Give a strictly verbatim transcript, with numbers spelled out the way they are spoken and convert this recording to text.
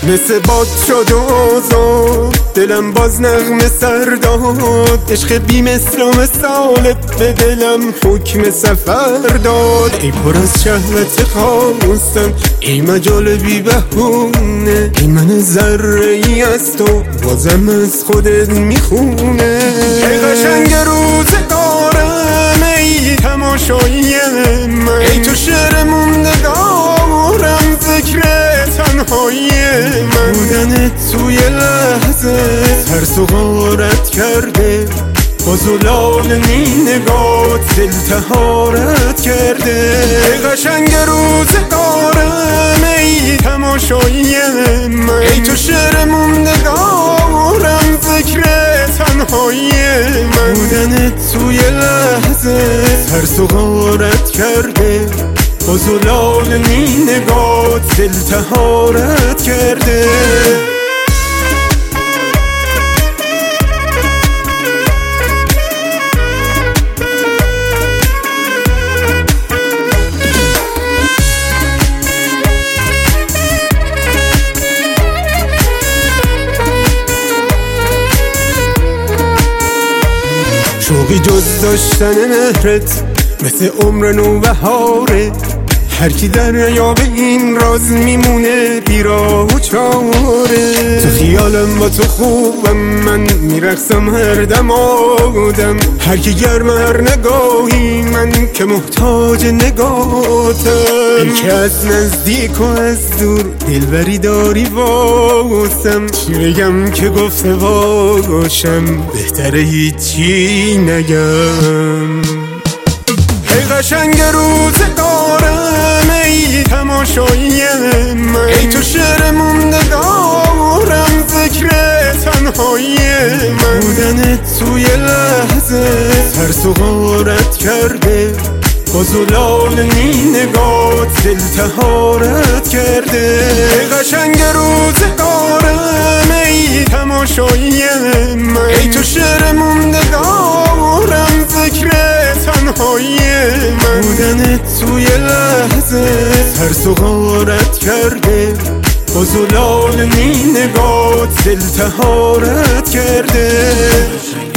مثل باد شد و آزاد، دلم باز نغمه سر داد. عشق بی مثل و مثال به دلم حکم سفر داد. ای پر از شهوت خواستن، ای مجال بی بهونه، ای من ذره ای از تو بازم از خودت میخونه. ای قشنگ روزگارم، ای تماشایی من، ای تو شعر موندگارم، ذکر تنهایی من. بودن توی لحظه ترس و غارت کرده، با زلال نی نگات دل طهارت کرده. ای قشنگ روزگارم، ای تماشایی من، ای تو شعر موندگارم، ذکر تنهایی من. بودن توی لحظه ترس و غارت کرده، با زلال نی نگات دل طهارت کرده. شوقی جز داشتن مهرت مثل عمر نوبهاره، هر کی در نیابه این راز میمونه بیراه و چاره. تو خیالم با تو خوبم، من میرقصم هر دم آدم، هر کی گرم هر نگاهی، من که محتاج نگاتم. این که از نزدیک و از دور دلبری داری واسم، چی بگم که گفته باشم، بهتره هیچی نگم. ای قشنگ روزگارم، ای تماشایی من، ای تو شعر موندگارم، ذکر تنهایی من. بودن توی لحظه ترس و غارت کرده، با زلال نی نگات دل طهارت کرده. ای قشنگ روزگارم، ای تماشایی من، ای تو شعر موندگارم، ذکر تنهایی من. بودن توی لحظه ترس و غارت کرده، با زلال نی نگات دل طهارت کرده.